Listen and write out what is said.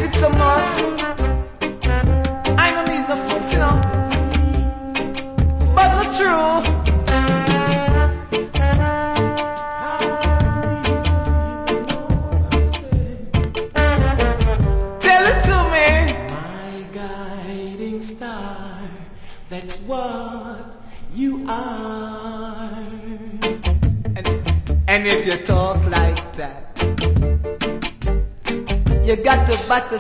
it so much. I don't need no fuss, you know. But not true. Tell it to me. My guiding star, that's what you are. And if you talk like that, you got to